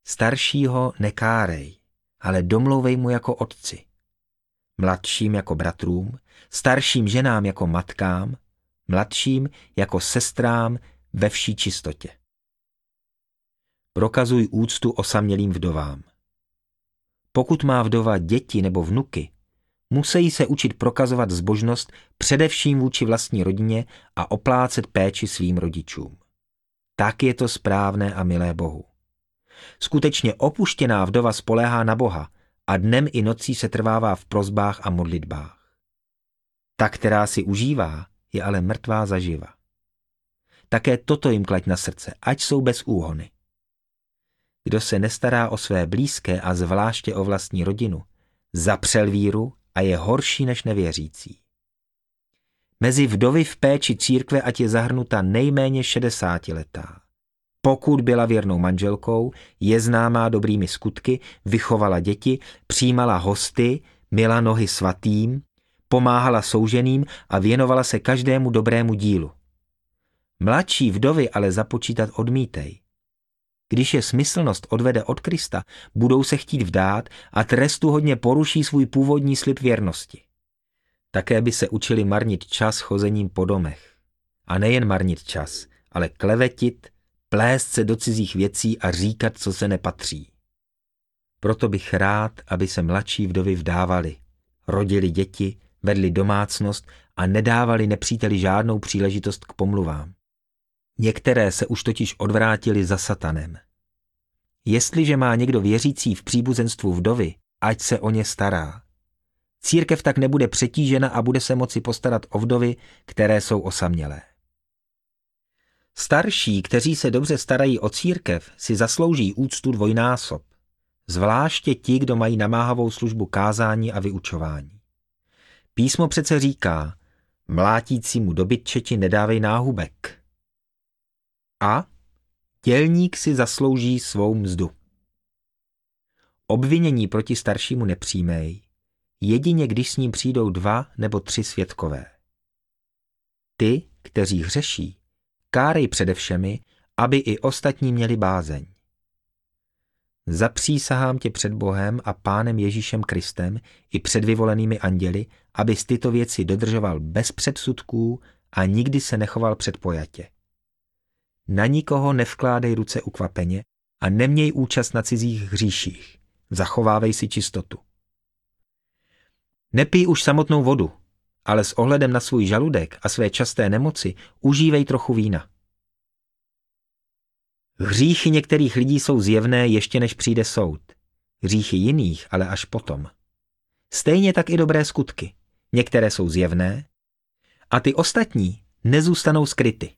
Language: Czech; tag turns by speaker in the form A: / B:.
A: Staršího nekárej, ale domlouvej mu jako otci. Mladším jako bratrům, starším ženám jako matkám, mladším jako sestrám ve vší čistotě. Prokazuj úctu osamělým vdovám. Pokud má vdova děti nebo vnuky, musí se učit prokazovat zbožnost především vůči vlastní rodině a oplácet péči svým rodičům. Tak je to správné a milé Bohu. Skutečně opuštěná vdova spoléhá na Boha a dnem i nocí se trvává v prosbách a modlitbách. Ta, která si užívá, je ale mrtvá zaživa. Také toto jim klaď na srdce, ať jsou bez úhony. Kdo se nestará o své blízké a zvláště o vlastní rodinu, zapřel víru a je horší než nevěřící. Mezi vdovy v péči církve ať je zahrnuta nejméně 60letá. Pokud byla věrnou manželkou, je známá dobrými skutky, vychovala děti, přijímala hosty, myla nohy svatým, pomáhala souženým a věnovala se každému dobrému dílu. Mladší vdovy ale započítat odmítej. Když je smyslnost odvede od Krista, budou se chtít vdát a trestuhodně poruší svůj původní slib věrnosti. Také by se učili marnit čas chozením po domech. A nejen marnit čas, ale klevetit, plést se do cizích věcí a říkat, co se nepatří. Proto bych rád, aby se mladší vdovy vdávali, rodili děti, vedli domácnost a nedávali nepříteli žádnou příležitost k pomluvám. Některé se už totiž odvrátili za satanem. Jestliže má někdo věřící v příbuzenstvu vdovy, ať se o ně stará. Církev tak nebude přetížena a bude se moci postarat o vdovy, které jsou osamělé. Starší, kteří se dobře starají o církev, si zaslouží úctu dvojnásob, zvláště ti, kdo mají namáhavou službu kázání a vyučování. Písmo přece říká, mlátícímu dobytčeti nedávej náhubek. A dělník si zaslouží svou mzdu. Obvinění proti staršímu nepřijmej, jedině když s ním přijdou 2 nebo 3 svědkové. Ty, kteří hřeší, kárej přede všemi, aby i ostatní měli bázeň. Zapřísahám tě před Bohem a Pánem Ježíšem Kristem i před vyvolenými anděli, abys tyto věci dodržoval bez předsudků a nikdy se nechoval předpojatě. Na nikoho nevkládej ruce ukvapeně a neměj účast na cizích hříších. Zachovávej si čistotu. Nepij už samotnou vodu, ale s ohledem na svůj žaludek a své časté nemoci užívej trochu vína. Hříchy některých lidí jsou zjevné ještě než přijde soud. Hříchy jiných ale až potom. Stejně tak i dobré skutky. Některé jsou zjevné a ty ostatní nezůstanou skryty.